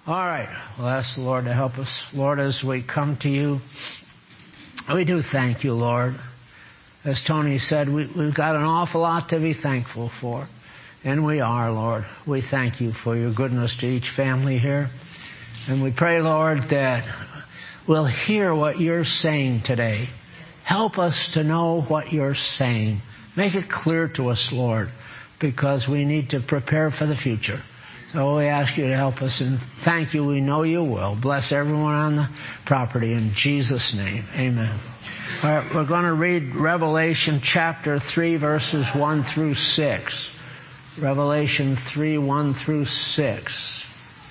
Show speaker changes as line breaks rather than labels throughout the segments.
All right. Well, ask the Lord to help us. Lord, as we come to you, we do thank you, Lord. As Tony said, we've got an awful lot to be thankful for. And we are, Lord. We thank you for your goodness to each family here. And we pray, Lord, that we'll hear what you're saying today. Help us to know what you're saying. Make it clear to us, Lord, because we need to prepare for the future. So we ask you to help us, and thank you. We know you will. Bless everyone on the property in Jesus' name. Amen. All right, we're going to read Revelation chapter 3, verses 1 through 6. Revelation 3, 1 through 6.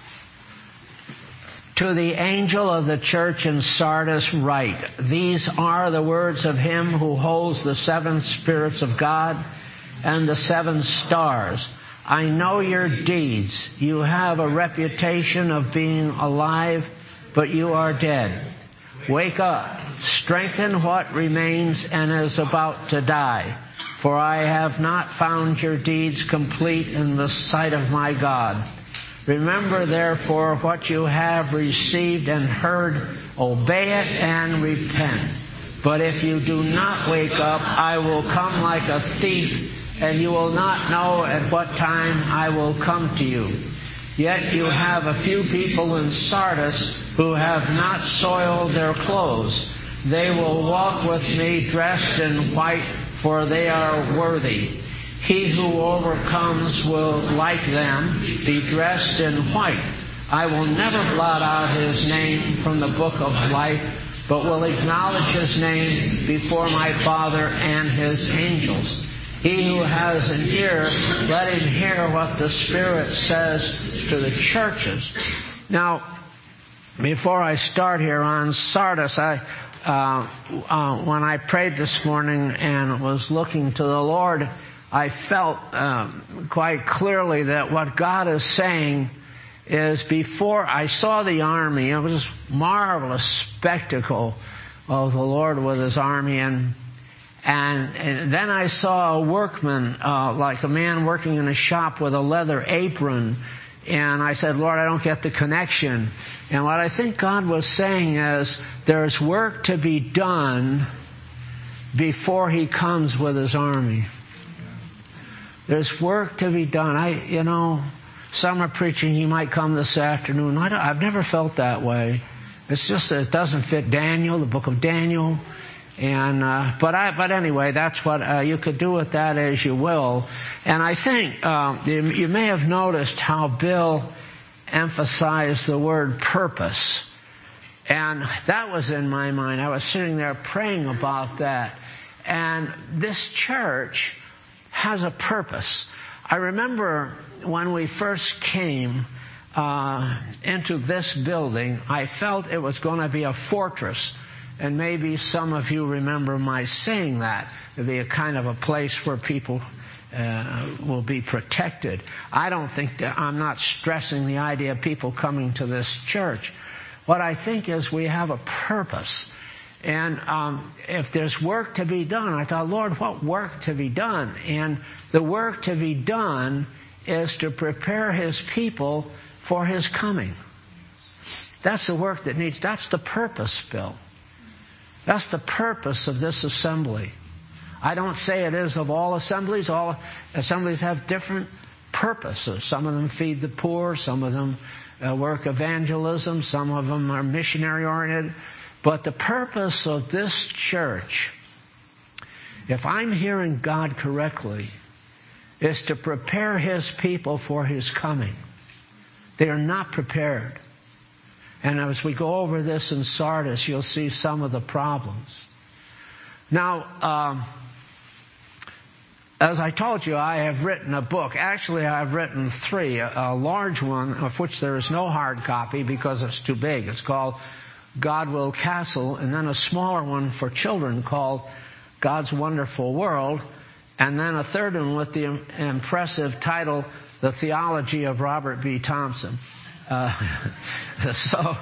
To the angel of the church in Sardis write, these are the words of him who holds the 7 spirits of God and the 7 stars. I know your deeds. You have a reputation of being alive, but you are dead. Wake up, strengthen what remains and is about to die. For I have not found your deeds complete in the sight of my God. Remember, therefore, what you have received and heard, obey it and repent. But if you do not wake up, I will come like a thief, and you will not know at what time I will come to you. Yet you have a few people in Sardis who have not soiled their clothes. They will walk with me dressed in white, for they are worthy. He who overcomes will, like them, be dressed in white. I will never blot out his name from the book of life, but will acknowledge his name before my Father and his angels. He who has an ear, let him hear what the Spirit says to the churches. Now, before I start here on Sardis, when I prayed this morning and was looking to the Lord, I felt quite clearly that what God is saying is, before I saw the army, it was this marvelous spectacle of the Lord with his army, and then I saw a workman, like a man working in a shop with a leather apron. And I said, Lord, I don't get the connection. And what I think God was saying is, there's work to be done before he comes with his army. There's work to be done. Some are preaching he might come this afternoon. I've never felt that way. It's just that it doesn't fit Daniel, the book of Daniel. And but anyway, that's what you could do with that as you will. And I think you may have noticed how Bill emphasized the word purpose, and that was in my mind. I was sitting there praying about that, and this church has a purpose. I remember when we first came into this building, I felt it was going to be a fortress. And maybe some of you remember my saying that. It'll be a kind of a place where people will be protected. I don't think that, I'm not stressing the idea of people coming to this church. What I think is we have a purpose. And if there's work to be done, I thought, Lord, what work to be done? And the work to be done is to prepare his people for his coming. That's the work that needs, that's the purpose, Bill. That's the purpose of this assembly. I don't say it is of all assemblies. All assemblies have different purposes. Some of them feed the poor. Some of them work evangelism. Some of them are missionary-oriented. But the purpose of this church, if I'm hearing God correctly, is to prepare his people for his coming. They are not prepared. And as we go over this in Sardis, you'll see some of the problems. Now, as I told you, I have written a book. Actually, I've written 3. A large one, of which there is no hard copy because it's too big. It's called God Will Castle. And then a smaller one for children called God's Wonderful World. And then a third one with the impressive title, The Theology of Robert B. Thompson. The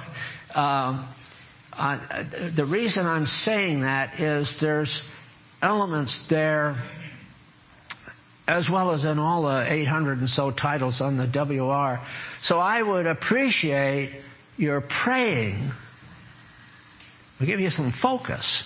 reason I'm saying that is there's elements there as well as in all the 800 and so titles on the WR. So I would appreciate your praying. I'll give you some focus.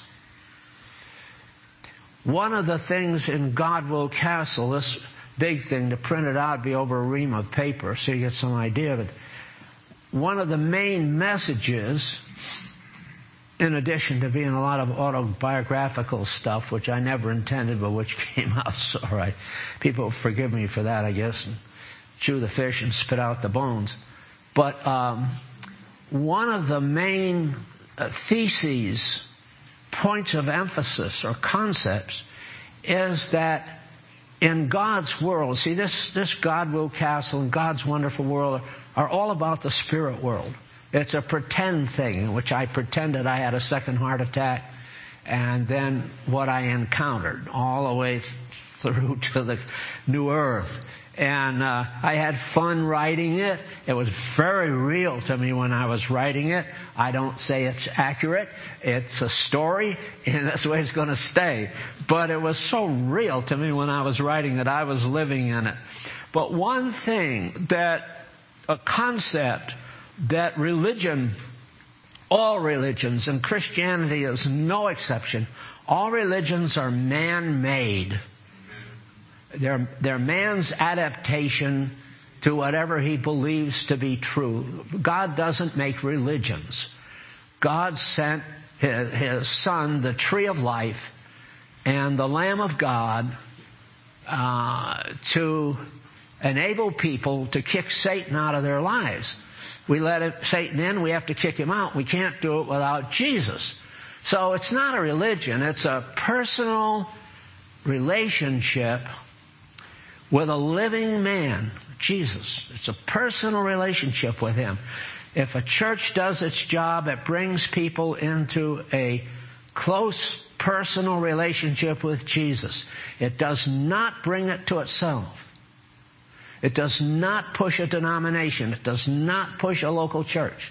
One of the things in Godwill Castle, this big thing, to print it out, be over a ream of paper so you get some idea of it. One of the main messages, in addition to being a lot of autobiographical stuff, which I never intended, but which came out so right. People forgive me for that, I guess, and chew the fish and spit out the bones. But one of the main theses, points of emphasis or concepts, is that in God's world, see, this Godwill Castle and God's wonderful world are all about the spirit world. It's a pretend thing in which I pretended I had a second heart attack, and then what I encountered all the way through to the new earth. And I had fun writing it. It was very real to me when I was writing it. I don't say it's accurate. It's a story, and that's the way it's going to stay. But it was so real to me when I was writing it. I was living in it. But one thing a concept that religion, all religions, and Christianity is no exception, all religions are man-made. They're man's adaptation to whatever he believes to be true. God doesn't make religions. God sent His Son, the tree of life, and the Lamb of God to enable people to kick Satan out of their lives. We let Satan in, we have to kick him out. We can't do it without Jesus. So it's not a religion. It's a personal relationship with a living man, Jesus. It's a personal relationship with Him. If a church does its job, it brings people into a close personal relationship with Jesus. It does not bring it to itself. It does not push a denomination. It does not push a local church.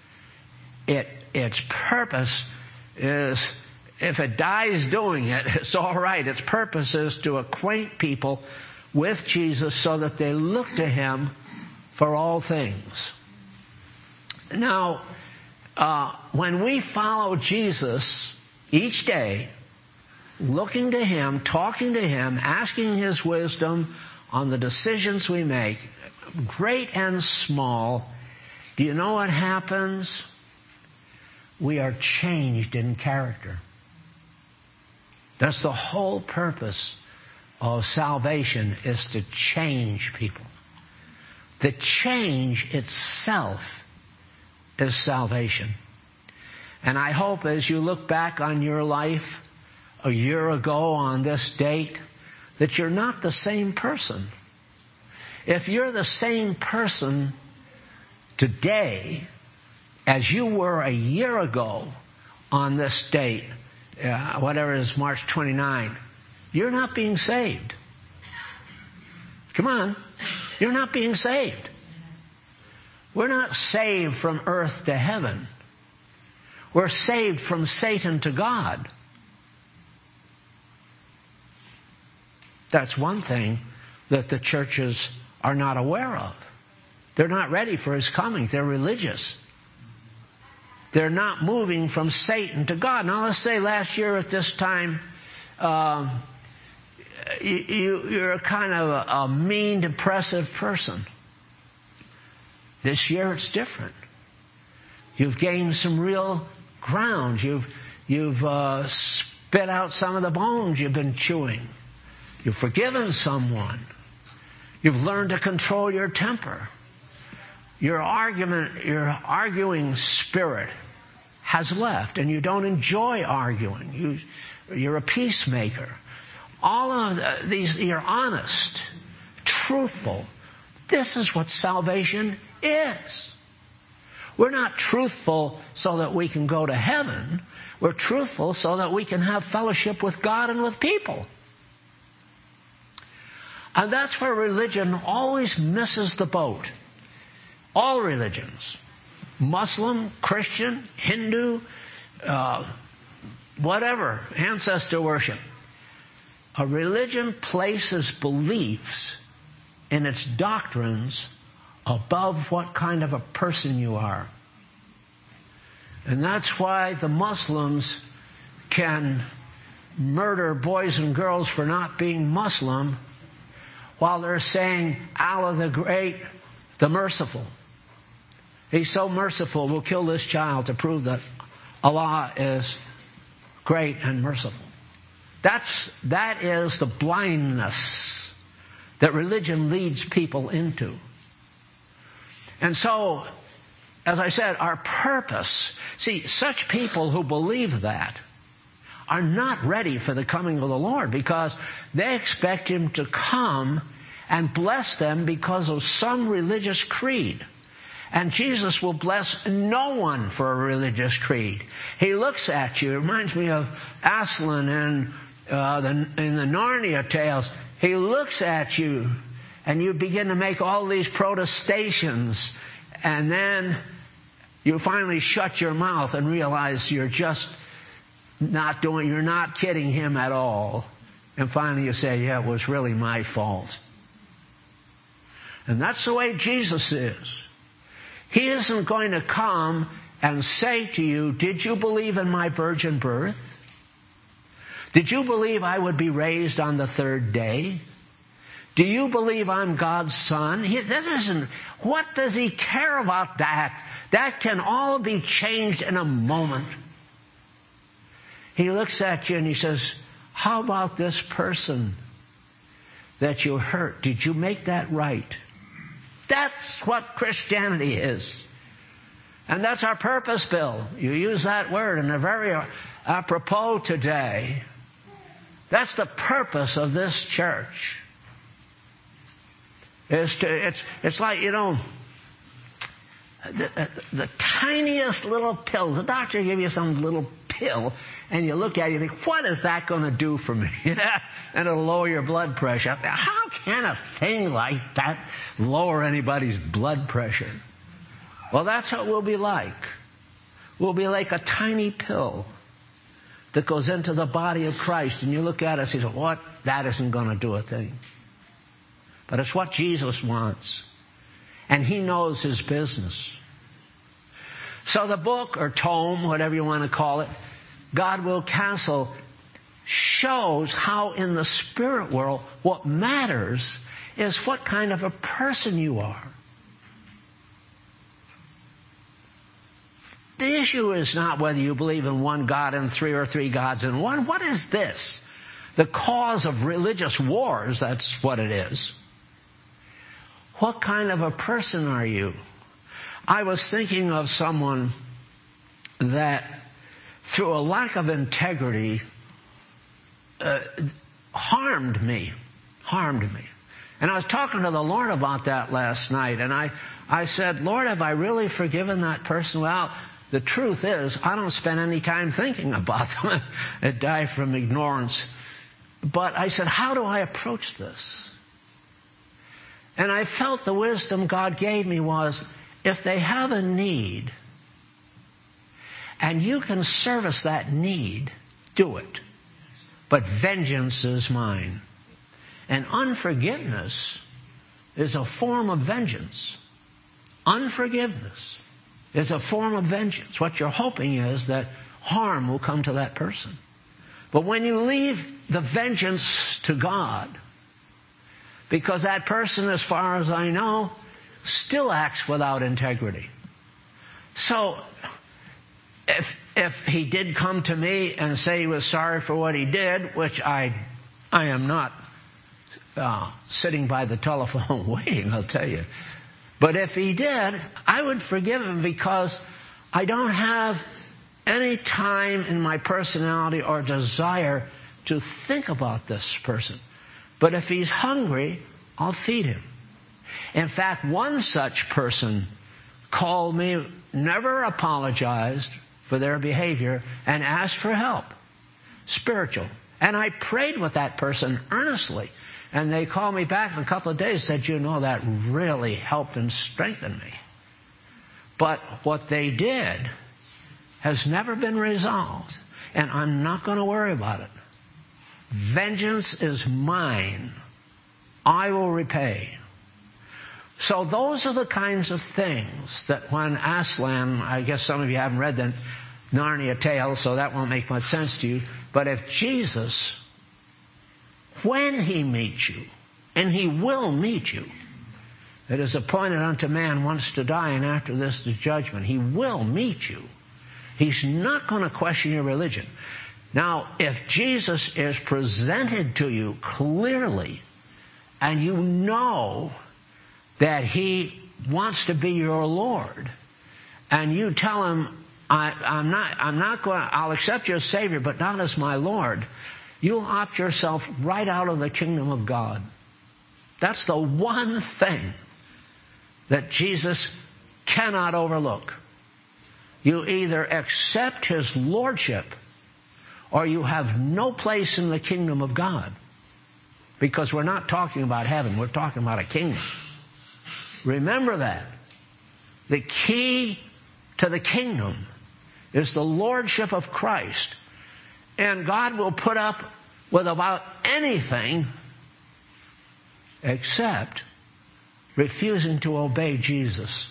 Its purpose is, if it dies doing it, it's all right. Its purpose is to acquaint people with Jesus so that they look to Him for all things. Now, when we follow Jesus each day, looking to Him, talking to Him, asking His wisdom on the decisions we make, great and small, do you know what happens? We are changed in character. That's the whole purpose of salvation, is to change people. The change itself is salvation. And I hope as you look back on your life a year ago on this date, that you're not the same person. If you're the same person today as you were a year ago on this date, whatever it is, March 29, you're not being saved. Come on. You're not being saved. We're not saved from earth to heaven. We're saved from Satan to God. That's one thing that the churches are not aware of. They're not ready for His coming. They're religious. They're not moving from Satan to God. Now let's say last year at this time, you're kind of a mean, depressive person. This year it's different. You've gained some real ground. You've spit out some of the bones you've been chewing. You've forgiven someone. You've learned to control your temper. Your arguing spirit has left, and you don't enjoy arguing. You're a peacemaker. All of these, you're honest, truthful. This is what salvation is. We're not truthful so that we can go to heaven. We're truthful so that we can have fellowship with God and with people. And that's where religion always misses the boat. All religions. Muslim, Christian, Hindu, whatever, ancestor worship. A religion places beliefs in its doctrines above what kind of a person you are. And that's why the Muslims can murder boys and girls for not being Muslim while they're saying Allah the Great, the Merciful. He's so merciful, we'll kill this child to prove that Allah is great and merciful. That is the blindness that religion leads people into. And so, as I said, our purpose, see, such people who believe that are not ready for the coming of the Lord because they expect Him to come and bless them because of some religious creed. And Jesus will bless no one for a religious creed. He looks at you. It reminds me of Aslan in the Narnia tales. He looks at you and you begin to make all these protestations, and then you finally shut your mouth and realize you're not kidding him at all. And finally you say, yeah, it was really my fault. And that's the way Jesus is. He isn't going to come and say to you, did you believe in my virgin birth? Did you believe I would be raised on the third day? Do you believe I'm God's son? What does He care about that? That can all be changed in a moment. He looks at you and He says, how about this person that you hurt? Did you make that right? That's what Christianity is. And that's our purpose, Bill. You use that word, and they're very apropos today. That's the purpose of this church. It's like, the tiniest little pill. The doctor gave you some little pill, and you look at it and you think, what is that going to do for me? And it'll lower your blood pressure. How can a thing like that lower anybody's blood pressure? Well, that's what we'll be like. We'll be like a tiny pill that goes into the body of Christ. And you look at us and say, what? That isn't going to do a thing. But it's what Jesus wants. And He knows His business. So the book or tome, whatever you want to call it, God Will Counsel, shows how in the spirit world what matters is what kind of a person you are. The issue is not whether you believe in one God and three or three gods in one. What is this? The cause of religious wars, that's what it is. What kind of a person are you? I was thinking of someone that, through a lack of integrity, harmed me. And I was talking to the Lord about that last night, and I said, Lord, have I really forgiven that person? Well, the truth is, I don't spend any time thinking about them. I die from ignorance. But I said, how do I approach this? And I felt the wisdom God gave me was, if they have a need, and you can service that need, do it. But vengeance is mine. And unforgiveness is a form of vengeance. Unforgiveness is a form of vengeance. What you're hoping is that harm will come to that person. But when you leave the vengeance to God, because that person, as far as I know, still acts without integrity. So, if he did come to me and say he was sorry for what he did, which I am not sitting by the telephone waiting, I'll tell you. But if he did, I would forgive him because I don't have any time in my personality or desire to think about this person. But if he's hungry, I'll feed him. In fact, one such person called me, never apologized for their behavior, and asked for help, spiritual. And I prayed with that person earnestly. And they called me back in a couple of days and said, that really helped and strengthened me. But what they did has never been resolved. And I'm not going to worry about it. Vengeance is mine. I will repay. So those are the kinds of things that when Aslan, I guess some of you haven't read the Narnia tale, so that won't make much sense to you. But if Jesus, when he meets you, and he will meet you, it is appointed unto man once to die, and after this the judgment. He will meet you. He's not going to question your religion. Now, if Jesus is presented to you clearly, and you know that he wants to be your Lord, and you tell him, I'll accept you as Savior, but not as my Lord, you'll opt yourself right out of the kingdom of God. That's the one thing that Jesus cannot overlook. You either accept his lordship or you have no place in the kingdom of God. Because we're not talking about heaven, we're talking about a kingdom. Remember that. The key to the kingdom is the lordship of Christ. And God will put up with about anything except refusing to obey Jesus.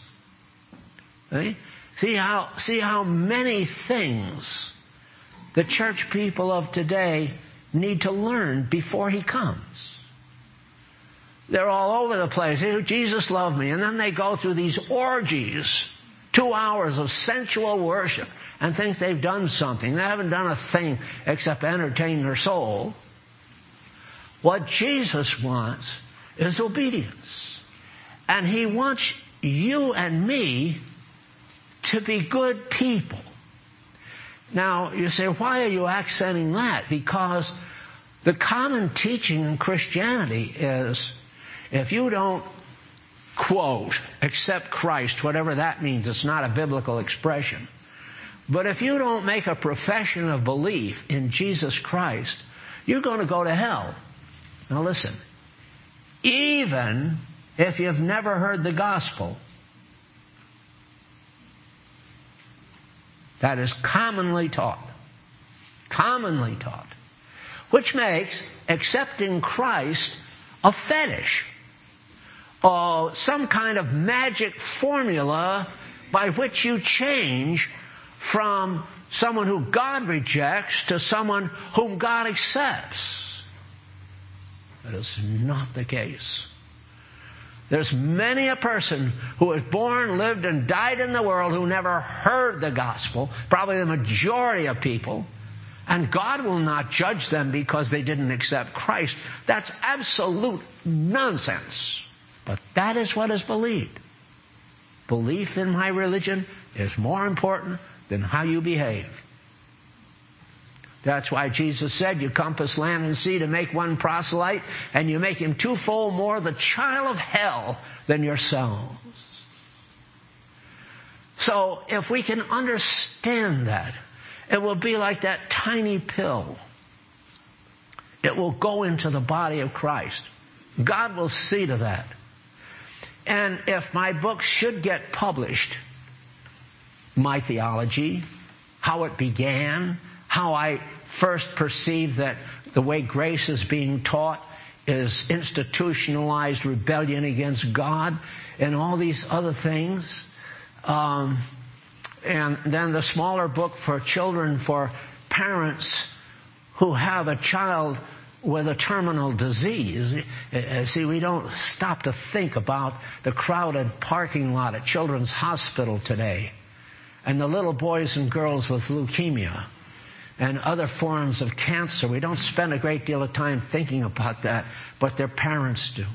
See how many things the church people of today need to learn before he comes. They're all over the place. Jesus loved me. And then they go through these orgies, 2 hours of sensual worship, and think they've done something. They haven't done a thing except entertain their soul. What Jesus wants is obedience. And he wants you and me to be good people. Now, you say, why are you accenting that? Because the common teaching in Christianity is, if you don't, quote, accept Christ, whatever that means, it's not a biblical expression. But if you don't make a profession of belief in Jesus Christ, you're going to go to hell. Now listen, even if you've never heard the gospel, that is commonly taught, which makes accepting Christ a fetish, or some kind of magic formula by which you change from someone who God rejects to someone whom God accepts. That is not the case. There's many a person who was born, lived, and died in the world who never heard the gospel, probably the majority of people, and God will not judge them because they didn't accept Christ. That's absolute nonsense. But that is what is believed. Belief in my religion is more important than how you behave. That's why Jesus said, you compass land and sea to make one proselyte, and you make him twofold more the child of hell than yourselves. So if we can understand that, it will be like that tiny pill. It will go into the body of Christ. God will see to that. And if my book should get published, my theology, how it began, how I first perceived that the way grace is being taught is institutionalized rebellion against God, and all these other things. And then the smaller book for children, for parents who have a child with a terminal disease. See, we don't stop to think about the crowded parking lot at Children's Hospital today, and the little boys and girls with leukemia and other forms of cancer. We don't spend a great deal of time thinking about that, but their parents do.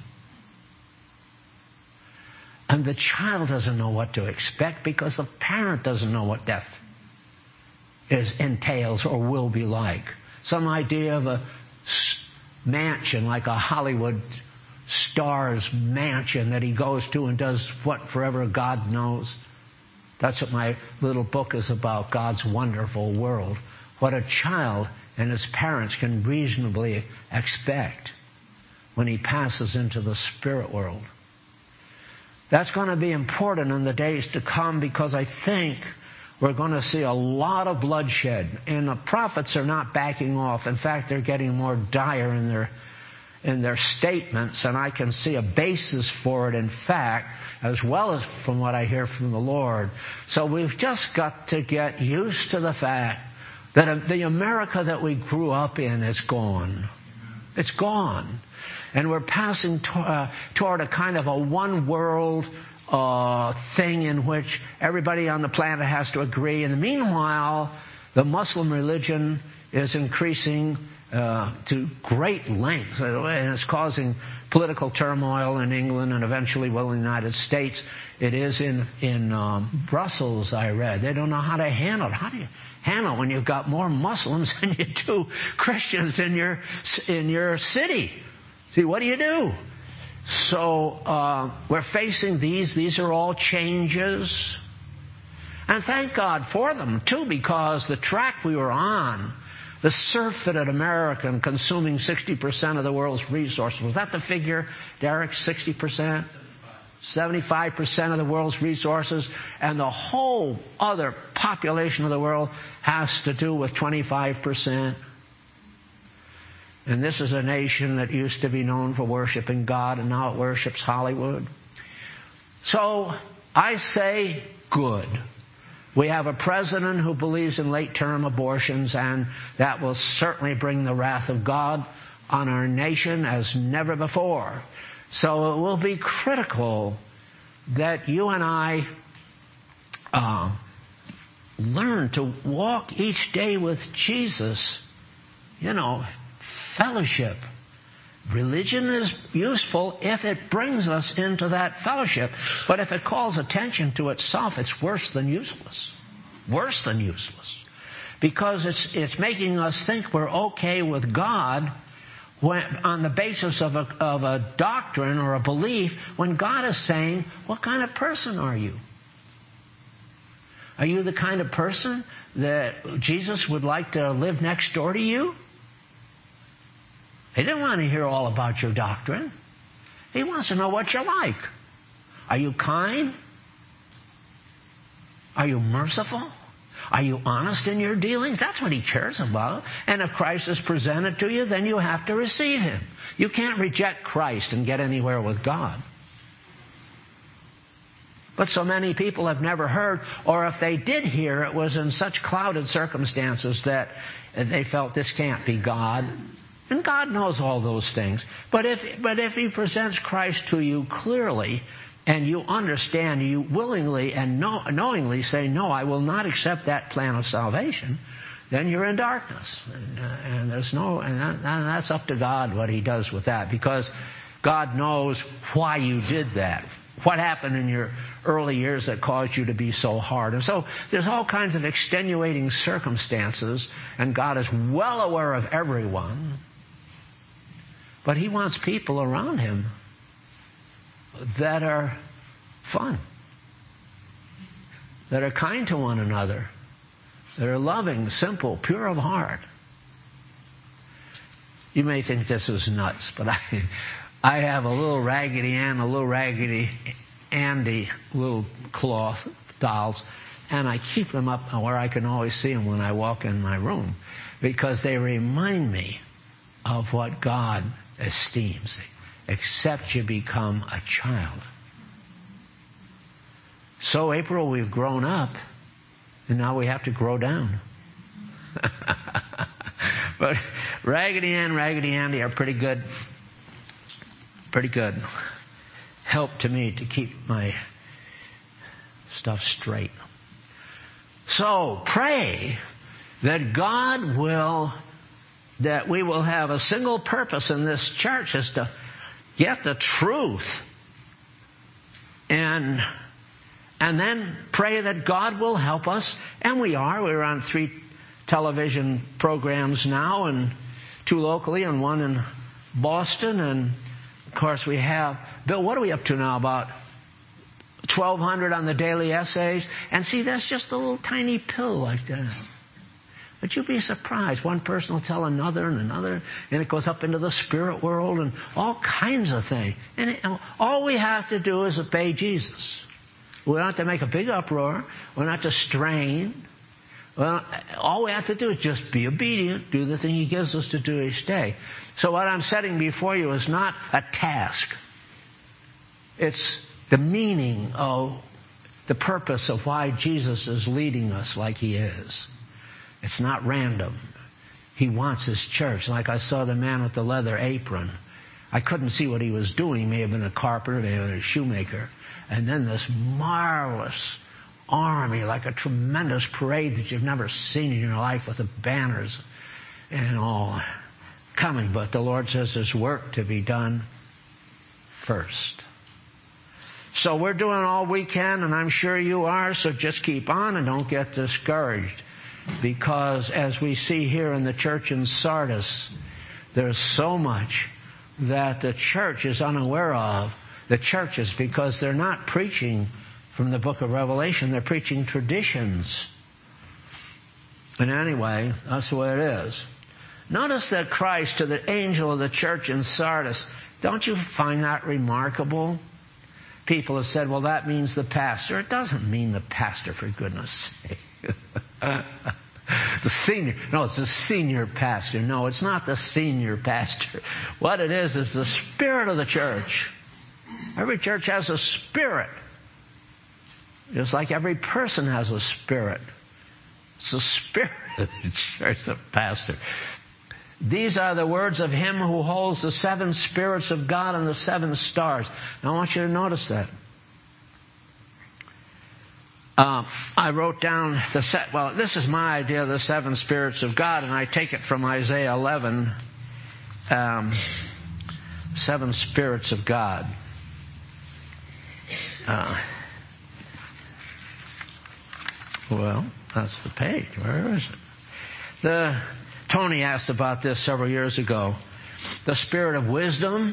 And the child doesn't know what to expect because the parent doesn't know what death entails or will be like. Some idea of a mansion, like a Hollywood star's mansion that he goes to and does what forever God knows. That's what my little book is about, God's wonderful world. What a child and his parents can reasonably expect when he passes into the spirit world. That's going to be important in the days to come, because I think we're going to see a lot of bloodshed. And the prophets are not backing off. In fact, they're getting more dire in their statements, and I can see a basis for it, in fact, as well as from what I hear from the Lord. So we've just got to get used to the fact that the America that we grew up in is gone. It's gone. And we're passing toward a kind of a one-world thing in which everybody on the planet has to agree. And meanwhile, the Muslim religion is increasing to great lengths, and it's causing political turmoil in England and eventually, well, in the United States. It is in Brussels, I read. They don't know how to handle it. How do you handle it when you've got more Muslims than you do Christians in your city? See, what do you do? So we're facing these. These are all changes. And thank God for them, too, because the track we were on, the surfeited American consuming 60% of the world's resources. Was that the figure, Derek? 60%? 75% of the world's resources. And the whole other population of the world has to do with 25%. And this is a nation that used to be known for worshiping God, and now it worships Hollywood. So I say good. We have a president who believes in late-term abortions, and that will certainly bring the wrath of God on our nation as never before. So it will be critical that you and I learn to walk each day with Jesus. Fellowship. Religion is useful if it brings us into that fellowship. But if it calls attention to itself, it's worse than useless. Worse than useless. Because it's making us think we're okay with God on the basis of a doctrine or a belief, when God is saying, what kind of person are you? Are you the kind of person that Jesus would like to live next door to you? He didn't want to hear all about your doctrine. He wants to know what you're like. Are you kind? Are you merciful? Are you honest in your dealings? That's what he cares about. And if Christ is presented to you, then you have to receive him. You can't reject Christ and get anywhere with God. But so many people have never heard, or if they did hear, it was in such clouded circumstances that they felt this can't be God. And God knows all those things. But if he presents Christ to you clearly, and you understand, you willingly and knowingly say, no, I will not accept that plan of salvation, then you're in darkness. And that's up to God what he does with that, because God knows why you did that. What happened in your early years that caused you to be so hard? And so there's all kinds of extenuating circumstances, and God is well aware of everyone. But he wants people around him that are fun, that are kind to one another, that are loving, simple, pure of heart. You may think this is nuts, but I have a little Raggedy Ann, a little Raggedy Andy, little cloth dolls, and I keep them up where I can always see them when I walk in my room, because they remind me of what God esteems, except you become a child. So, April, we've grown up, and now we have to grow down. But Raggedy Ann, Raggedy Andy are pretty good help to me to keep my stuff straight. So, pray that that we will have a single purpose in this church, is to get the truth. And then pray that God will help us. And we are. We're on 3 television programs now, and 2 locally and 1 in Boston. And, of course, we have... Bill, what are we up to now? About 1,200 on the daily essays? And see, that's just a little tiny pill like that. But you'd be surprised. One person will tell another and another, and it goes up into the spirit world and all kinds of things. And all we have to do is obey Jesus. We're not to make a big uproar. We're not to strain. Well, all we have to do is just be obedient, do the thing He gives us to do each day. So what I'm setting before you is not a task. It's the meaning of the purpose of why Jesus is leading us like He is. It's not random. He wants His church. Like I saw the man with the leather apron. I couldn't see what he was doing. He may have been a carpenter, may have been a shoemaker. And then this marvelous army, like a tremendous parade that you've never seen in your life, with the banners and all coming. But the Lord says there's work to be done first. So we're doing all we can, and I'm sure you are, so just keep on and don't get discouraged. Because as we see here in the church in Sardis, there's so much that the church is unaware of. The churches, because they're not preaching from the book of Revelation, they're preaching traditions. And anyway, that's the way it is. Notice that Christ, to the angel of the church in Sardis, don't you find that remarkable? People have said, well, that means the pastor. It doesn't mean the pastor, for goodness sake. The senior. No, it's the senior pastor. No, it's not the senior pastor. What it is the spirit of the church. Every church has a spirit. Just like every person has a spirit. It's the spirit of the church, the pastor. These are the words of Him who holds the 7 spirits of God and the 7 stars. Now I want you to notice that. I wrote down this is my idea of the 7 spirits of God, and I take it from Isaiah 11. 7 spirits of God. Well, that's the page. Where is it? Tony asked about this several years ago. The spirit of wisdom,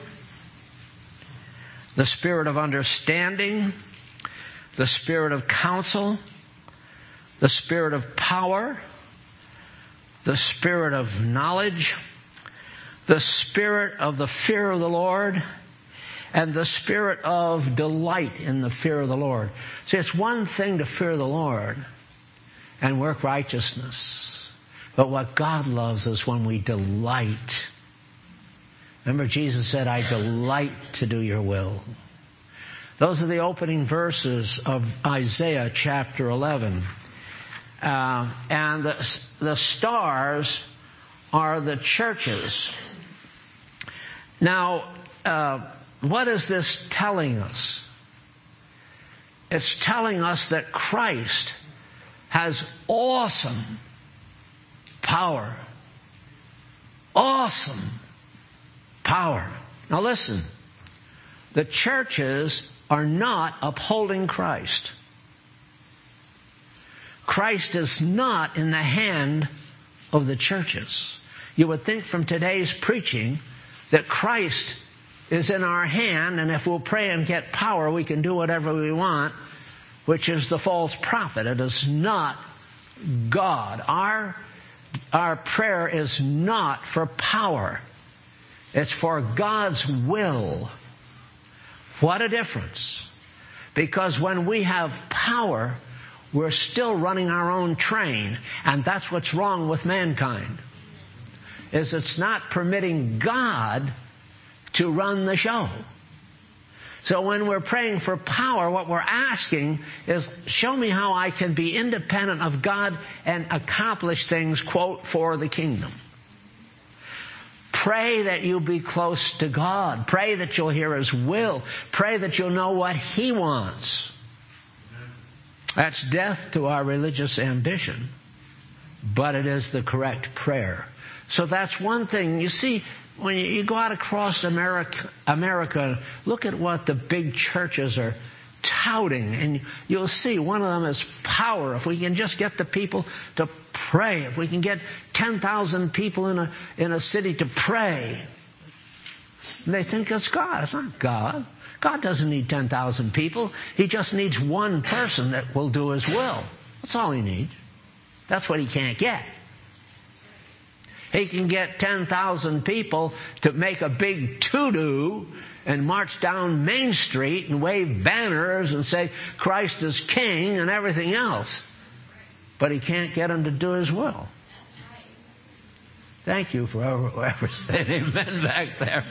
the spirit of understanding, the spirit of counsel, the spirit of power, the spirit of knowledge, the spirit of the fear of the Lord, and the spirit of delight in the fear of the Lord. See, it's one thing to fear the Lord and work righteousness. But what God loves is when we delight. Remember, Jesus said, I delight to do your will. Those are the opening verses of Isaiah chapter 11. And the stars are the churches. Now, what is this telling us? It's telling us that Christ has awesome power. Awesome power. Now listen. The churches are not upholding Christ. Christ is not in the hand of the churches. You would think from today's preaching that Christ is in our hand, and if we'll pray and get power, we can do whatever we want, which is the false prophet. It is not God. Our prayer is not for power. It's for God's will. What a difference. Because when we have power, we're still running our own train. And that's what's wrong with mankind. Is it's not permitting God to run the show. So when we're praying for power, what we're asking is, show me how I can be independent of God and accomplish things, quote, for the kingdom. Pray that you'll be close to God. Pray that you'll hear His will. Pray that you'll know what He wants. That's death to our religious ambition. But it is the correct prayer. So that's one thing. You see, when you go out across America, look at what the big churches are touting. And you'll see one of them is power. If we can just get the people to pray, if we can get 10,000 people in a city to pray, they think it's God. It's not God. God doesn't need 10,000 people. He just needs one person that will do His will. That's all He needs. That's what He can't get. He can get 10,000 people to make a big to-do and march down Main Street and wave banners and say Christ is King and everything else. But he can't get them to do his will. Thank you for whoever said amen back there.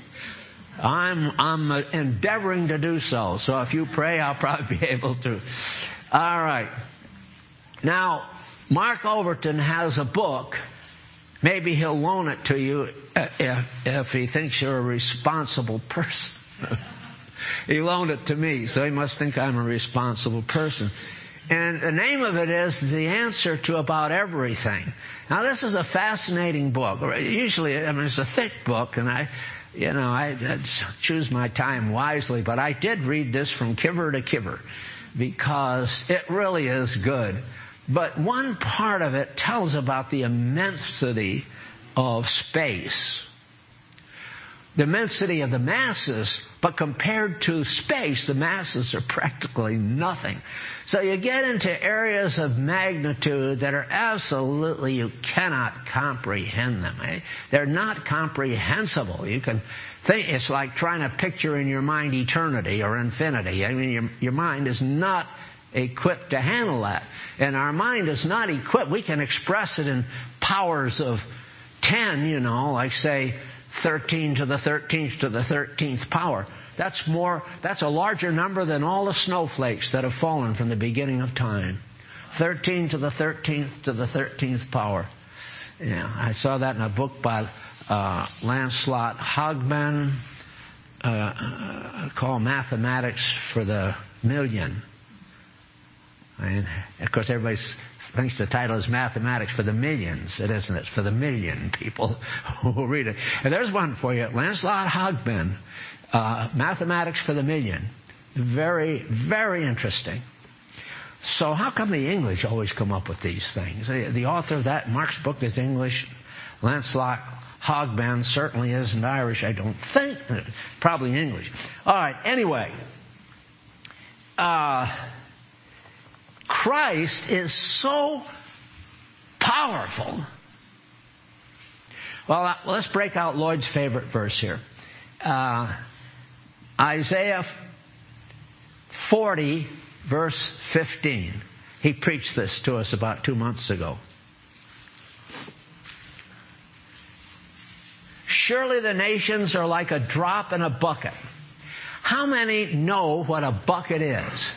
I'm endeavoring to do so. So if you pray, I'll probably be able to. All right. Now, Mark Overton has a book. Maybe he'll loan it to you if he thinks you're a responsible person. He loaned it to me, so he must think I'm a responsible person. And the name of it is The Answer to About Everything. Now, this is a fascinating book. Usually, it's a thick book, and I choose my time wisely, but I did read this from cover to cover because it really is good. But one part of it tells about the immensity of space. The immensity of the masses, but compared to space, the masses are practically nothing. So you get into areas of magnitude that are absolutely, you cannot comprehend them. They're not comprehensible. You can think, it's like trying to picture in your mind eternity or infinity. Your mind is not equipped to handle that. And our mind is not equipped. We can express it in powers of 10, like say 13 to the 13th to the 13th power. That's a larger number than all the snowflakes that have fallen from the beginning of time. 13 to the 13th to the 13th power. Yeah, I saw that in a book by Lancelot Hogben called Mathematics for the Million. And, of course, everybody thinks the title is Mathematics for the Millions. It isn't. It's for the million people who will read it. And there's one for you. Lancelot Hogben, Mathematics for the Million. Very, very interesting. So how come the English always come up with these things? The author of that, Mark's book, is English. Lancelot Hogben certainly isn't Irish, I don't think. Probably English. All right, anyway. Christ is so powerful. Well, let's break out Lloyd's favorite verse here. Isaiah 40, verse 15. He preached this to us about 2 months ago. Surely the nations are like a drop in a bucket. How many know what a bucket is?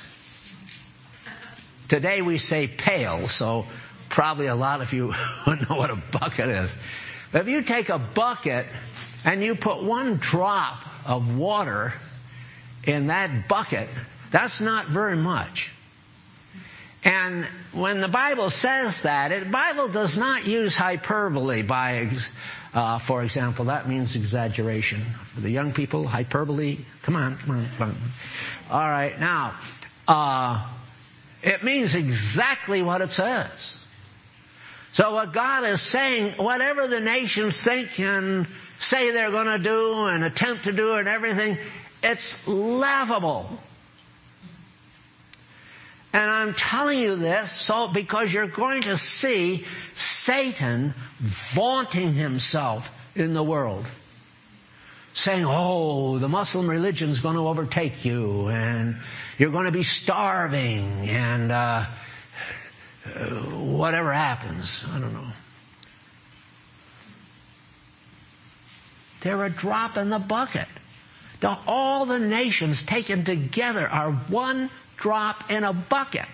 Today we say pail, so probably a lot of you would know what a bucket is. But if you take a bucket and you put one drop of water in that bucket, that's not very much. And when the Bible says that, the Bible does not use hyperbole for example. That means exaggeration. For the young people, hyperbole, come on. All right, now, it means exactly what it says. So what God is saying, whatever the nations think and say they're going to do and attempt to do and everything, it's laughable. And I'm telling you this because you're going to see Satan vaunting himself in the world. Saying, the Muslim religion's going to overtake you and you're going to be starving and whatever happens. I don't know. They're a drop in the bucket. All the nations taken together are one drop in a bucket.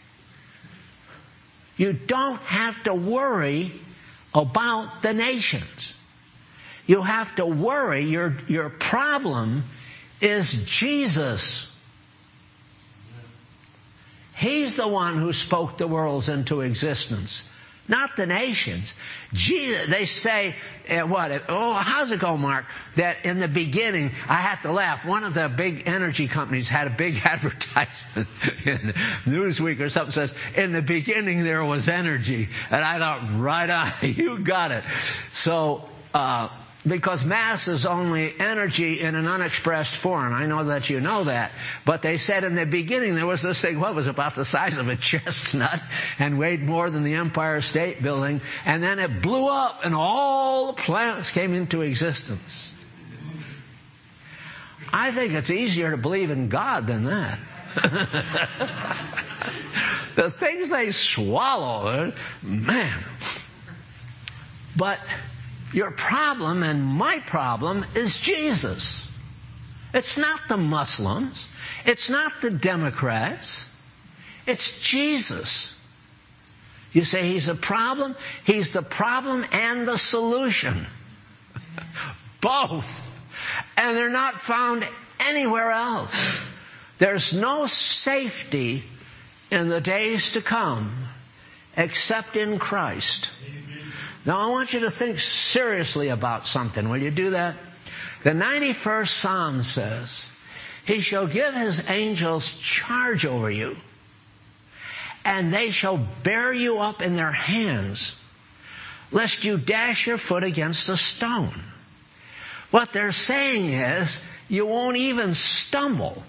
You don't have to worry about the nations. You have to worry. Your problem is Jesus. He's the one who spoke the worlds into existence, not the nations. Jesus, they say, how's it go, Mark? That in the beginning, I have to laugh. One of the big energy companies had a big advertisement in Newsweek or something says, in the beginning there was energy. And I thought, right on, you got it. So, Because mass is only energy in an unexpressed form. I know that you know that. But they said in the beginning there was this thing, what was about the size of a chestnut and weighed more than the Empire State Building. And then it blew up and all the planets came into existence. I think it's easier to believe in God than that. The things they swallow, man. But your problem and my problem is Jesus. It's not the Muslims. It's not the Democrats. It's Jesus. You say he's a problem? He's the problem and the solution. Both. And they're not found anywhere else. There's no safety in the days to come except in Christ. Now I want you to think seriously about something. Will you do that? The 91st Psalm says, He shall give His angels charge over you, and they shall bear you up in their hands, lest you dash your foot against a stone. What they're saying is, you won't even stumble.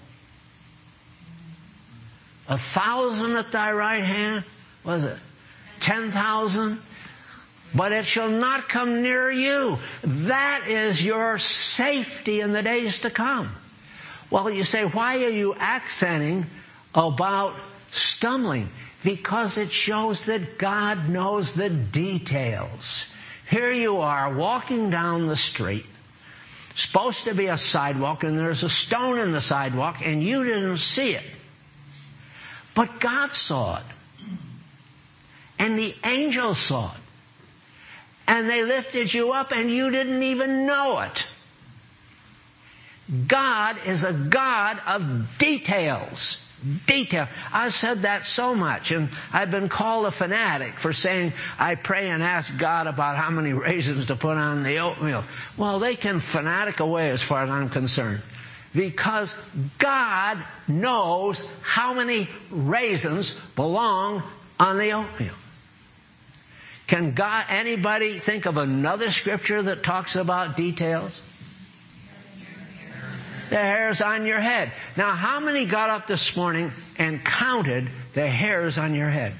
1,000 at thy right hand, what is it? 10,000? But it shall not come near you. That is your safety in the days to come. Well, you say, why are you accenting about stumbling? Because it shows that God knows the details. Here you are walking down the street. Supposed to be a sidewalk, and there's a stone in the sidewalk, and you didn't see it. But God saw it. And the angels saw it. And they lifted you up and you didn't even know it. God is a God of details. Detail. I've said that so much, and I've been called a fanatic for saying I pray and ask God about how many raisins to put on the oatmeal. Well, they can fanatic away as far as I'm concerned. Because God knows how many raisins belong on the oatmeal. Can God, anybody think of another scripture that talks about details? The hairs on your head. Now, how many got up this morning and counted the hairs on your head?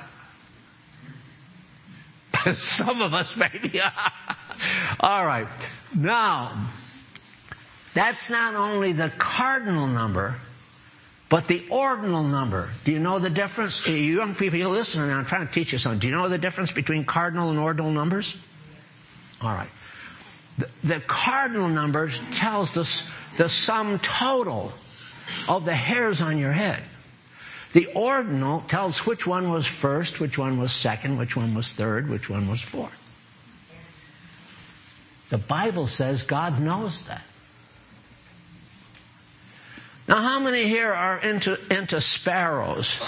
Some of us maybe. All right. Now, that's not only the cardinal number, but the ordinal number. Do you know the difference? You young people, you're listening, I'm trying to teach you something. Do you know the difference between cardinal and ordinal numbers? All right. The cardinal number tells us the sum total of the hairs on your head. The ordinal tells which one was first, which one was second, which one was third, which one was fourth. The Bible says God knows that. Now, how many here are into sparrows?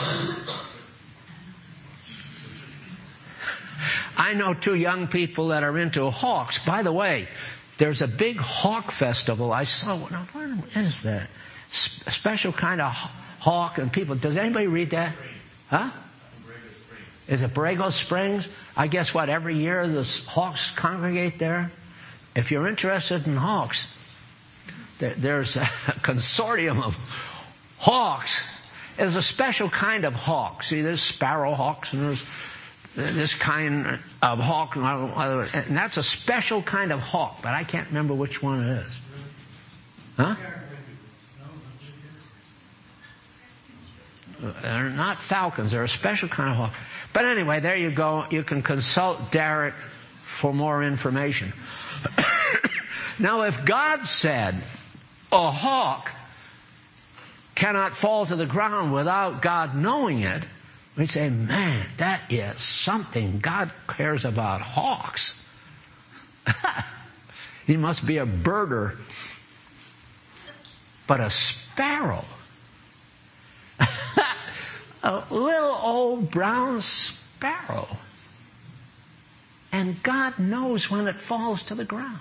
I know 2 young people that are into hawks. By the way, there's a big hawk festival. I saw, now where is that? A special kind of hawk and people. Does anybody read that? Huh? Is it Borrego Springs? I guess what, every year the hawks congregate there? If you're interested in hawks, there's a consortium of hawks. There's a special kind of hawk. See, there's sparrow hawks and there's this kind of hawk. And that's a special kind of hawk, but I can't remember which one it is. Huh? They're not falcons. They're a special kind of hawk. But anyway, there you go. You can consult Derek for more information. Now, if God said a hawk cannot fall to the ground without God knowing it, we say, man, that is something. God cares about hawks. He must be a birder. But a sparrow, a little old brown sparrow, and God knows when it falls to the ground.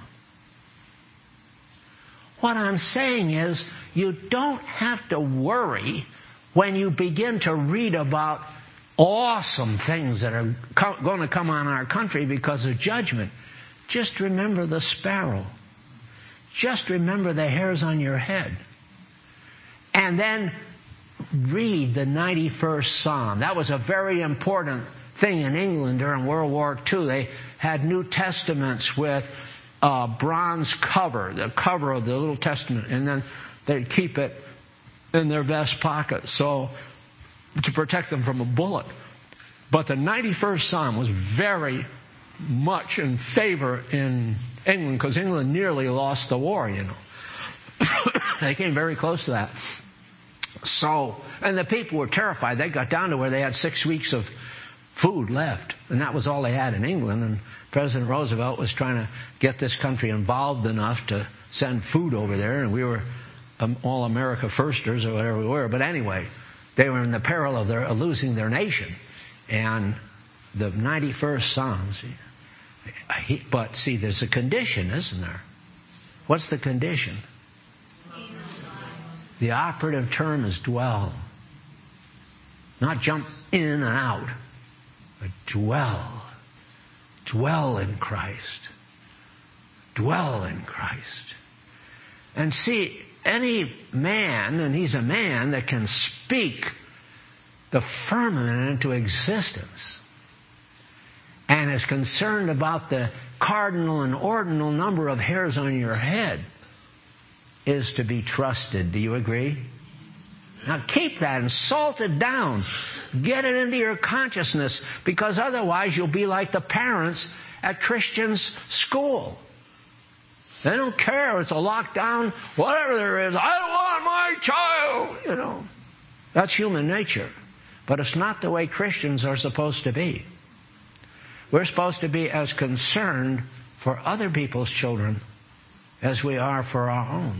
What I'm saying is, you don't have to worry when you begin to read about awesome things that are going to come on our country because of judgment. Just remember the sparrow. Just remember the hairs on your head. And then read the 91st Psalm. That was a very important thing in England during World War II. They had New Testaments with a bronze cover, the cover of the Little Testament, and then they'd keep it in their vest pocket so to protect them from a bullet. But the 91st Psalm was very much in favor in England because England nearly lost the war, you know. They came very close to that. So, and the people were terrified. They got down to where they had 6 weeks of food left. And that was all they had in England. And President Roosevelt was trying to get this country involved enough to send food over there. And we were all America firsters or whatever we were. But anyway, they were in the peril of losing their nation. And the 91st Psalm, but see, there's a condition, isn't there? What's the condition? The operative term is dwell. Not jump in and out, but dwell. Dwell in Christ. Dwell in Christ. And see, any man, and he's a man that can speak the firmament into existence and is concerned about the cardinal and ordinal number of hairs on your head, is to be trusted. Do you agree? Now keep that and salt it down. Get it into your consciousness, because otherwise you'll be like the parents at Christians' school. They don't care. It's a lockdown, whatever there is. I don't want my child. You know, that's human nature. But it's not the way Christians are supposed to be. We're supposed to be as concerned for other people's children as we are for our own.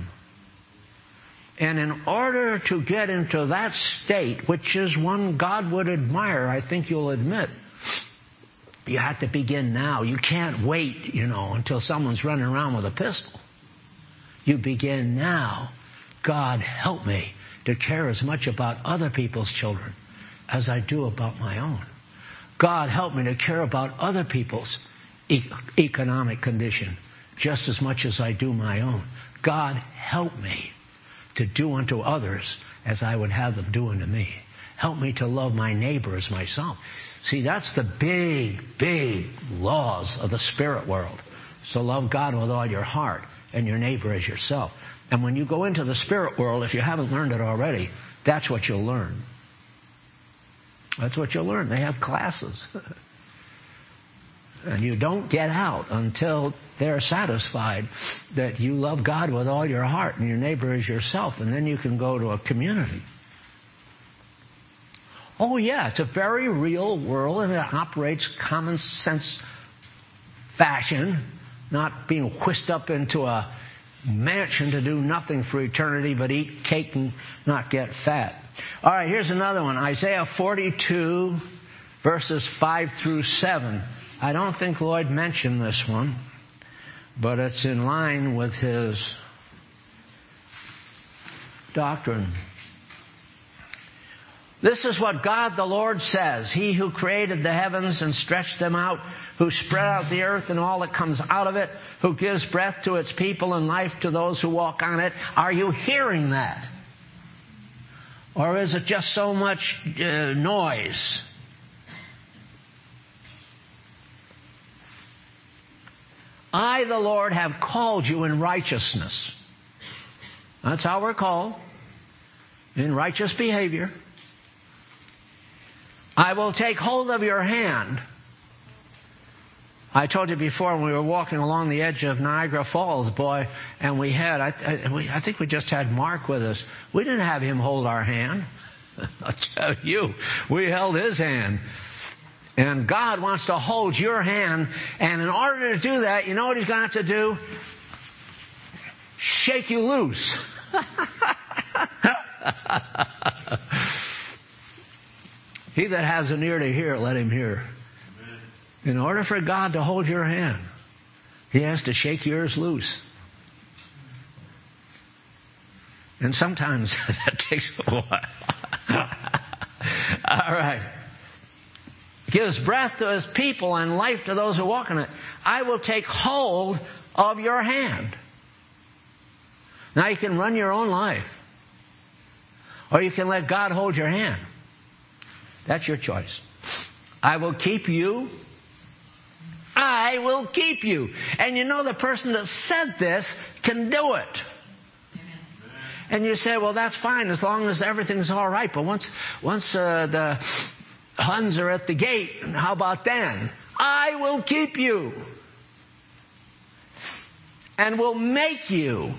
And in order to get into that state, which is one God would admire, I think you'll admit, you have to begin now. You can't wait, until someone's running around with a pistol. You begin now. God, help me to care as much about other people's children as I do about my own. God, help me to care about other people's economic condition just as much as I do my own. God, help me to do unto others as I would have them do unto me. Help me to love my neighbor as myself. See, that's the big, big laws of the spirit world. So love God with all your heart and your neighbor as yourself. And when you go into the spirit world, if you haven't learned it already, that's what you'll learn. That's what you'll learn. They have classes. And you don't get out until they're satisfied that you love God with all your heart and your neighbor as yourself. And then you can go to a community. Oh, yeah, it's a very real world, and it operates common sense fashion, not being whisked up into a mansion to do nothing for eternity but eat cake and not get fat. All right, here's another one. Isaiah 42, verses 5 through 7. I don't think Lloyd mentioned this one, but it's in line with his doctrine. This is what God the Lord says. He who created the heavens and stretched them out, who spread out the earth and all that comes out of it, who gives breath to its people and life to those who walk on it. Are you hearing that? Or is it just so much noise? I, the Lord, have called you in righteousness. That's how we're called. In righteous behavior. I will take hold of your hand. I told you before when we were walking along the edge of Niagara Falls, boy, and we had, I think we just had Mark with us. We didn't have him hold our hand. I'll tell you, we held his hand. And God wants to hold your hand. And in order to do that, you know what He's going to have to do? Shake you loose. He that has an ear to hear, let him hear. Amen. In order for God to hold your hand, He has to shake yours loose. And sometimes that takes a while. All right. gives breath to his people and life to those who walk in it. I will take hold of your hand. Now you can run your own life, or you can let God hold your hand. That's your choice. I will keep you. I will keep you. And you know, the person that said this can do it. And you say, well, that's fine as long as everything's all right. But once the Huns are at the gate, how about then? I will keep you and will make you.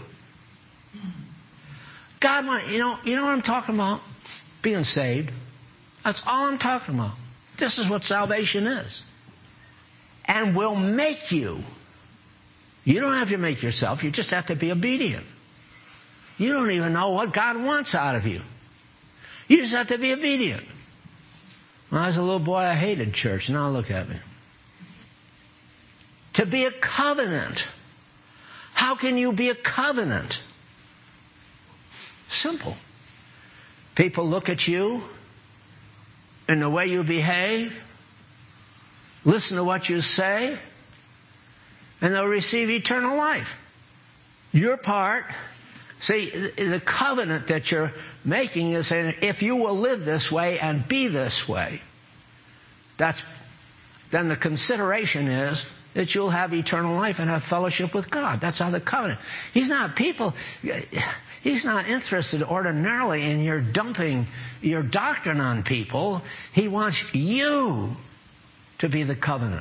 God, you know what I'm talking about? Being saved. That's all I'm talking about. This is what salvation is. And will make you. You don't have to make yourself. You just have to be obedient. You don't even know what God wants out of you. You just have to be obedient. When I was a little boy, I hated church. Now look at me. To be a covenant. How can you be a covenant? Simple. People look at you and the way you behave, listen to what you say, and they'll receive eternal life. Your part. See, the covenant that you're making is saying, if you will live this way and be this way, then the consideration is that you'll have eternal life and have fellowship with God. That's how the covenant. He's not interested ordinarily in your dumping your doctrine on people. He wants you to be the covenant.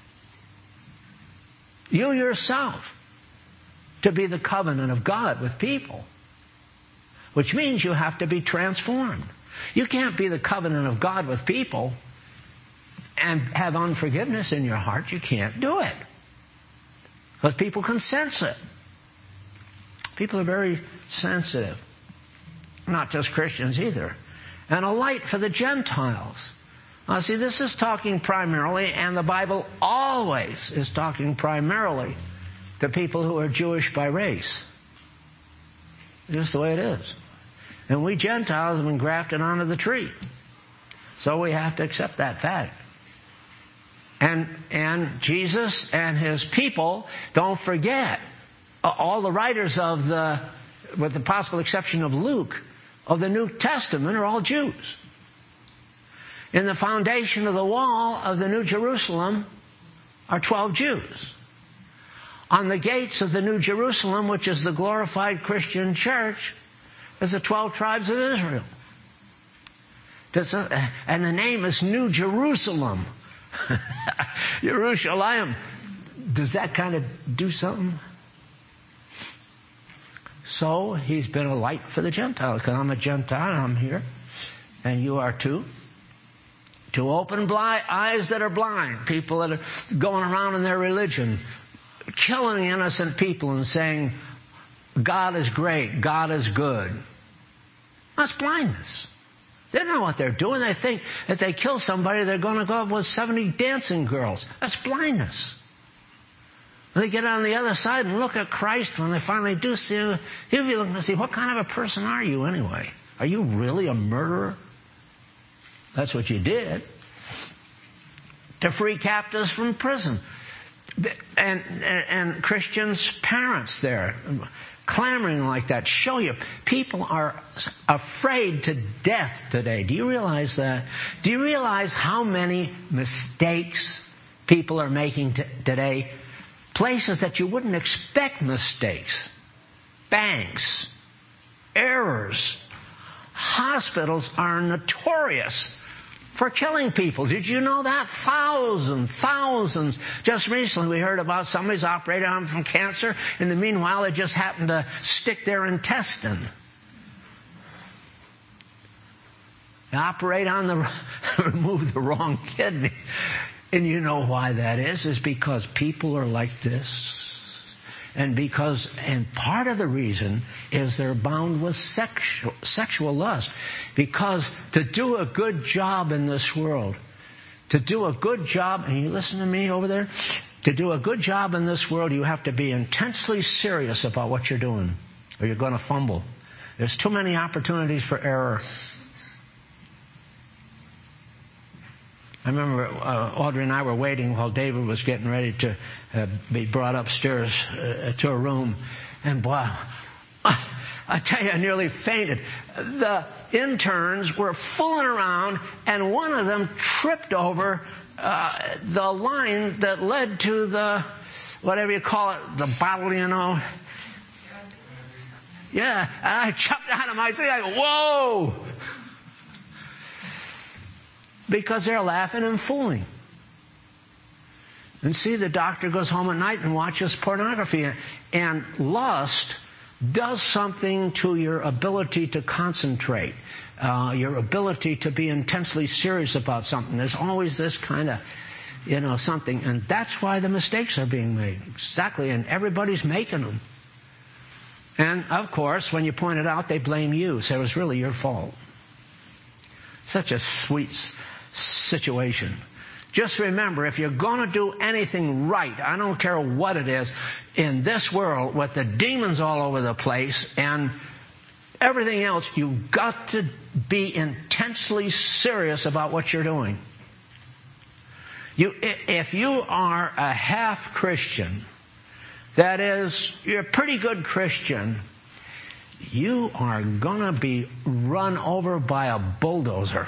You yourself to be the covenant of God with people. Which means you have to be transformed. You can't be the covenant of God with people and have unforgiveness in your heart. You can't do it. Because people can sense it. People are very sensitive. Not just Christians either. And a light for the Gentiles. Now see, this is talking primarily, and the Bible always is talking primarily to people who are Jewish by race. Just the way it is. And we Gentiles have been grafted onto the tree. So we have to accept that fact. And Jesus and his people, don't forget, all the writers of with the possible exception of Luke, of the New Testament are all Jews. In the foundation of the wall of the New Jerusalem are 12 Jews. On the gates of the New Jerusalem, which is the glorified Christian church, is the 12 tribes of Israel. And the name is New Jerusalem. Jerusalem. Does that kind of do something? So he's been a light for the Gentiles. Because I'm a Gentile, I'm here. And you are too. To open eyes that are blind. People that are going around in their religion, killing innocent people and saying, God is great, God is good. That's blindness. They don't know what they're doing. They think if they kill somebody, they're going to go up with 70 dancing girls. That's blindness. When they get on the other side and look at Christ, when they finally do see him, he'll be looking to see, what kind of a person are you anyway? Are you really a murderer? That's what you did. To free captives from prison. And Christians' parents there clamoring like that show you people are afraid to death today. Do you realize that? Do you realize how many mistakes people are making today? Places that you wouldn't expect mistakes. Banks. Errors. Hospitals are notorious for killing people. Did you know that? Thousands. Just recently we heard about somebody's operated on from cancer. In the meanwhile, it just happened to stick their intestine. They operate on remove the wrong kidney. And you know why that is because people are like this. And part of the reason is they're bound with sexual lust. Because to do a good job in this world, and you listen to me over there, to do a good job in this world, you have to be intensely serious about what you're doing, or you're going to fumble. There's too many opportunities for error. I remember Audrey and I were waiting while David was getting ready to be brought upstairs to a room. And boy, I tell you, I nearly fainted. The interns were fooling around, and one of them tripped over the line that led to the, whatever you call it, the bottle, you know. Yeah, and I jumped out of my seat. I go, whoa! Because they're laughing and fooling. And see, the doctor goes home at night and watches pornography. And lust does something to your ability to concentrate, your ability to be intensely serious about something. There's always this kind of, something. And that's why the mistakes are being made. Exactly. And everybody's making them. And, of course, when you point it out, they blame you. Say it was really your fault. Such a sweet situation. Just remember, if you're going to do anything right, I don't care what it is, in this world with the demons all over the place and everything else, you've got to be intensely serious about what you're doing. If you are a half Christian, that is, you're a pretty good Christian, you are going to be run over by a bulldozer.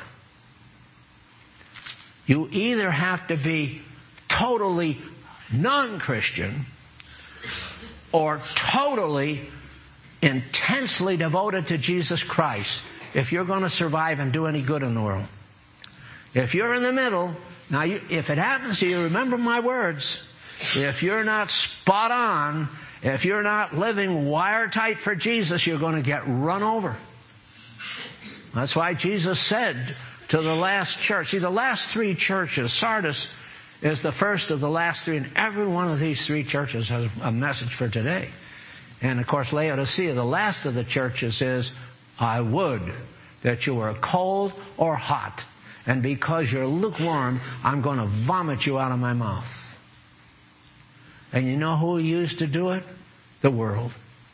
You either have to be totally non-Christian or totally intensely devoted to Jesus Christ if you're going to survive and do any good in the world. If you're in the middle, now if it happens to you, remember my words. If you're not spot on, if you're not living wire tight for Jesus, you're going to get run over. That's why Jesus said to the last church. See, the last three churches, Sardis is the first of the last three, and every one of these three churches has a message for today. And, of course, Laodicea, the last of the churches, is, I would that you were cold or hot, and because you're lukewarm, I'm going to vomit you out of my mouth. And you know who used to do it? The world.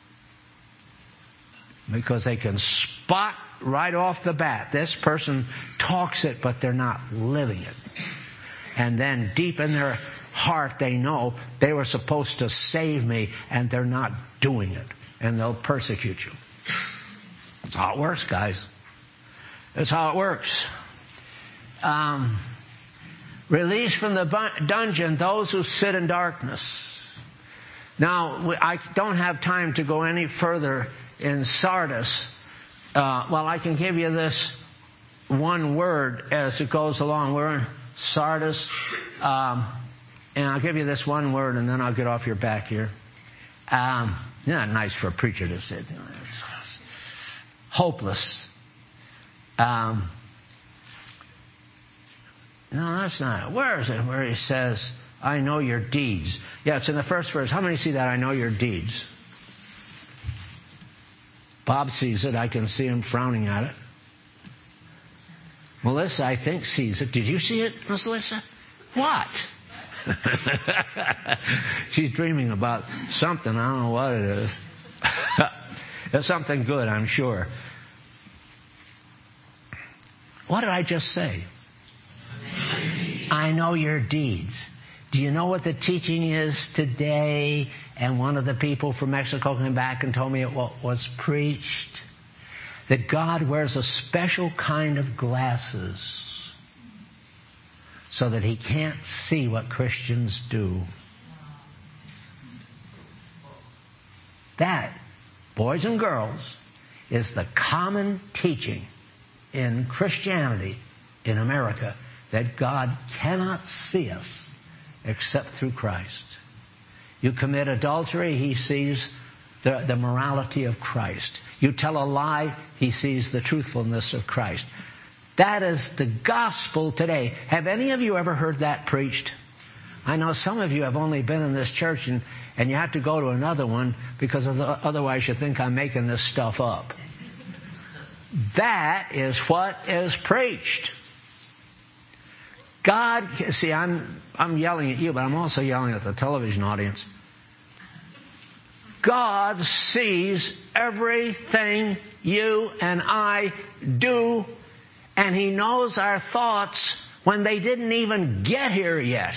Because they can spot right off the bat, this person talks it, but they're not living it. And then deep in their heart, they know they were supposed to save me, and they're not doing it. And they'll persecute you. That's how it works, guys. That's how it works. Release from the dungeon those who sit in darkness. Now, I don't have time to go any further in Sardis. Well, I can give you this one word as it goes along. We're in Sardis. And I'll give you this one word, and then I'll get off your back here. Not nice for a preacher to say. Hopeless. No, that's not it. Where is it? Where he says, I know your deeds. Yeah, it's in the first verse. How many see that? I know your deeds. Bob sees it. I can see him frowning at it. Melissa, I think, sees it. Did you see it, Miss Melissa? What? She's dreaming about something. I don't know what it is. It's something good, I'm sure. What did I just say? I know your deeds. Do you know what the teaching is today? And one of the people from Mexico came back and told me what was preached. That God wears a special kind of glasses so that He can't see what Christians do. That, boys and girls, is the common teaching in Christianity in America, that God cannot see us except through Christ. You commit adultery, He sees the morality of Christ. You tell a lie, He sees the truthfulness of Christ. That is the gospel today. Have any of you ever heard that preached? I know some of you have only been in this church and you have to go to another one because otherwise you think I'm making this stuff up. That is what is preached. God, see, I'm yelling at you, but I'm also yelling at the television audience. God sees everything you and I do, and He knows our thoughts when they didn't even get here yet.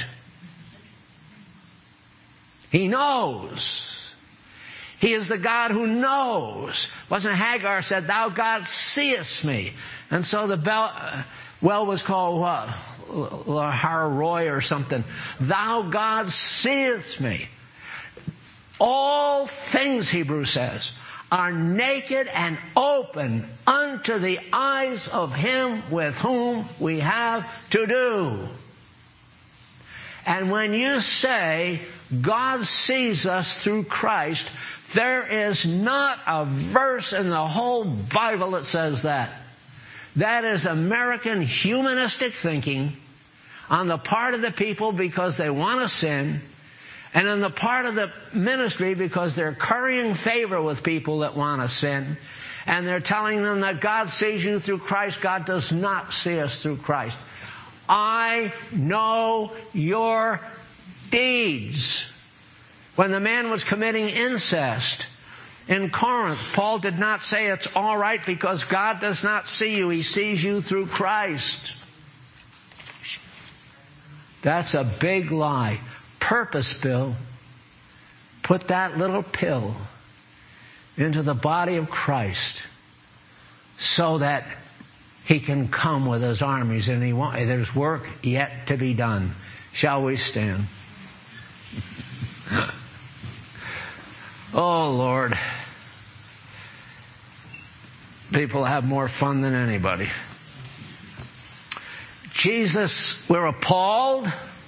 He knows. He is the God who knows. Wasn't Hagar said, "Thou God seest me." And so the well was called Lahairoi or something. "Thou God seest me." All things, Hebrews says, are naked and open unto the eyes of him with whom we have to do. And when you say God sees us through Christ, there is not a verse in the whole Bible that says that. That is American humanistic thinking on the part of the people because they want to sin, and on the part of the ministry because they're currying favor with people that want to sin, and they're telling them that God sees you through Christ. God does not see us through Christ. I know your deeds. When the man was committing incest in Corinth, Paul did not say it's all right because God does not see you. He sees you through Christ. That's a big lie. Purpose, Bill. Put that little pill into the body of Christ so that he can come with his armies, and there's work yet to be done. Shall we stand? Oh, Lord. People have more fun than anybody. Jesus, we're appalled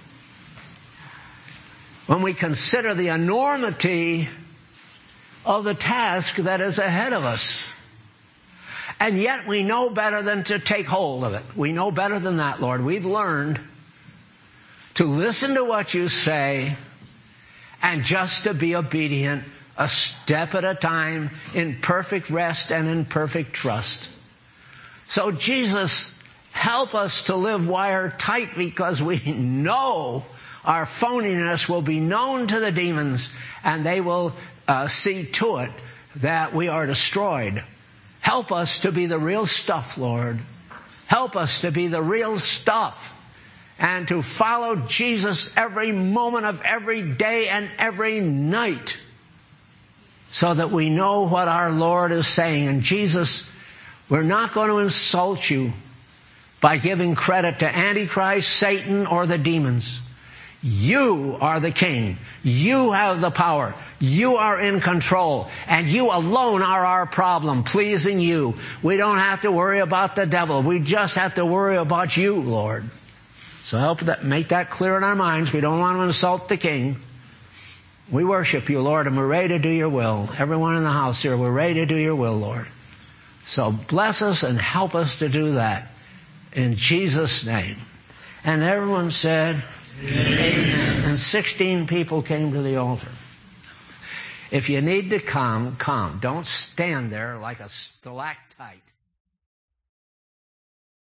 when we consider the enormity of the task that is ahead of us. And yet we know better than to take hold of it. We know better than that, Lord. We've learned to listen to what you say and just to be obedient a step at a time in perfect rest and in perfect trust. So Jesus, help us to live wire tight because we know our phoniness will be known to the demons and they will see to it that we are destroyed. Help us to be the real stuff, Lord. Help us to be the real stuff and to follow Jesus every moment of every day and every night so that we know what our Lord is saying. And Jesus, we're not going to insult you by giving credit to Antichrist, Satan, or the demons. You are the king. You have the power. You are in control. And you alone are our problem, pleasing you. We don't have to worry about the devil. We just have to worry about you, Lord. So help make that clear in our minds. We don't want to insult the king. We worship you, Lord, and we're ready to do your will. Everyone in the house here, we're ready to do your will, Lord. So bless us and help us to do that. In Jesus' name. And everyone said, Amen. And 16 people came to the altar. If you need to come, come. Don't stand there like a stalactite.